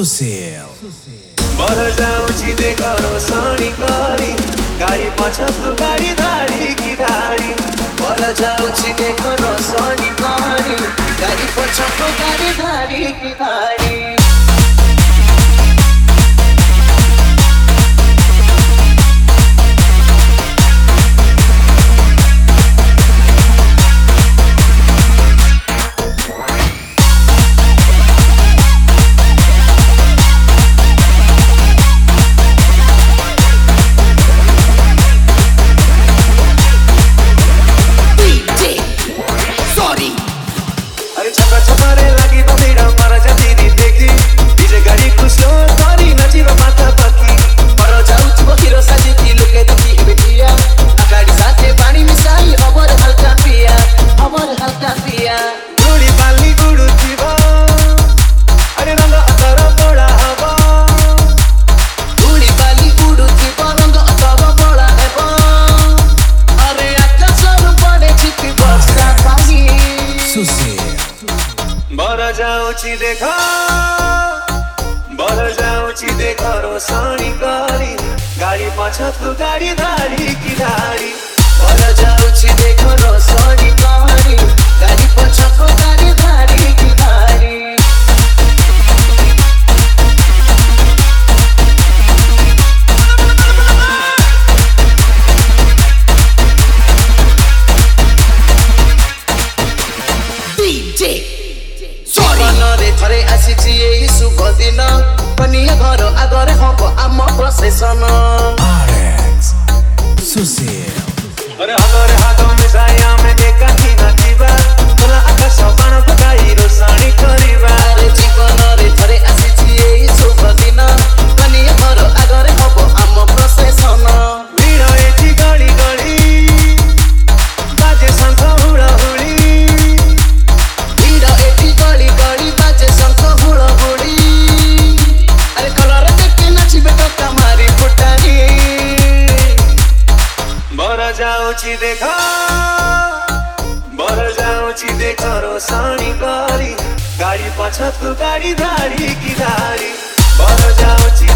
Social. बर जाउँछि देखरो सनी करी गाडी पछको गाडी धाडी कि धाडी बर जाउँछि देखरो सनी करी गाडी पछको गाडी धाडी कि धाडी छपरे लागि बबिरा मर जातिनी देखि डीजे गाडी खुस्लो गरी नचिरो माथा पकी पर जाउँछु बकिरो साथी लुके देखि बेटिया अगाडि साथे पानी मिसाई अमर हल्का पिया गोडी पाल्नी गुडु थिब अरे रंग अतर बडा हब गोडी पाल्नी गुडु थिब रंग अतर बडा हब अरे आकाशहरु पडे छिति बस्दा पानी Social. बर जाउँछि देखरो सनी करी गाडी पछको गाडी धाडी कि धाडी बर जाउँछि देखरो सनी करी गाडी पछको गाडी धाडी कि धाडी जीवनरे थरे आसिछि एई शुभ दिन पनिया घर आगरे हब आम प्रसेसन RX. Social. अरे आगरे हाथ मिसाई आमे एकाकी नाचिबा तोला आकाश बाण फकाई रोसाणी करिबा अरे जीवनरे थरे आसिछि एई शुभ दिन पनिया घर आगरे हब आम प्रसेसन भिड एठी गडी गडी बाजे शंख हुडाहुडी भिड एठी गली गली बाजे शंख हुडाहुडी अरे कलर देखि नाचिबे टक्का मारी फुटारी बर जाउँछि देखरो सनी करी गाडी पछको गाडी धाडी कि धाडी बर जाउँछि